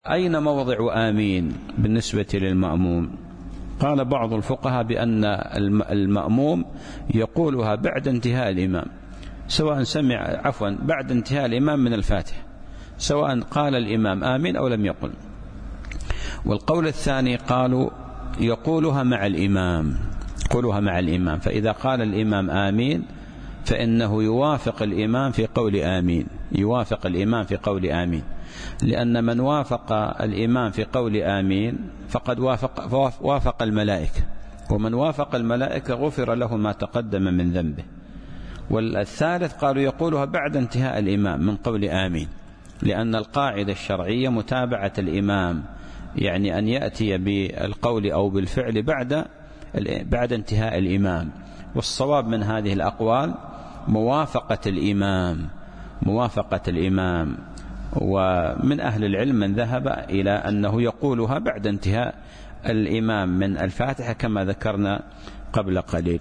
أين موضع آمين بالنسبة للمأموم؟ قال بعض الفقهاء بأن المأموم يقولها بعد انتهاء الإمام، سواء بعد انتهاء الإمام من الفاتحة، سواء قال الإمام آمين أو لم يقل. والقول الثاني قالوا يقولها مع الإمام، فإذا قال الإمام آمين فإنه يوافق الإمام في قول آمين، لأن من وافق الإمام في قول آمين فقد وافق الملائكة، ومن وافق الملائكة غفر له ما تقدم من ذنبه. والثالث قالوا يقولها بعد انتهاء الإمام من قول آمين، لأن القاعدة الشرعية متابعة الإمام، يعني أن يأتي بالقول أو بالفعل بعد انتهاء الإمام. والصواب من هذه الأقوال موافقة الإمام. ومن أهل العلم من ذهب إلى أنه يقولها بعد انتهاء الإمام من الفاتحة كما ذكرنا قبل قليل.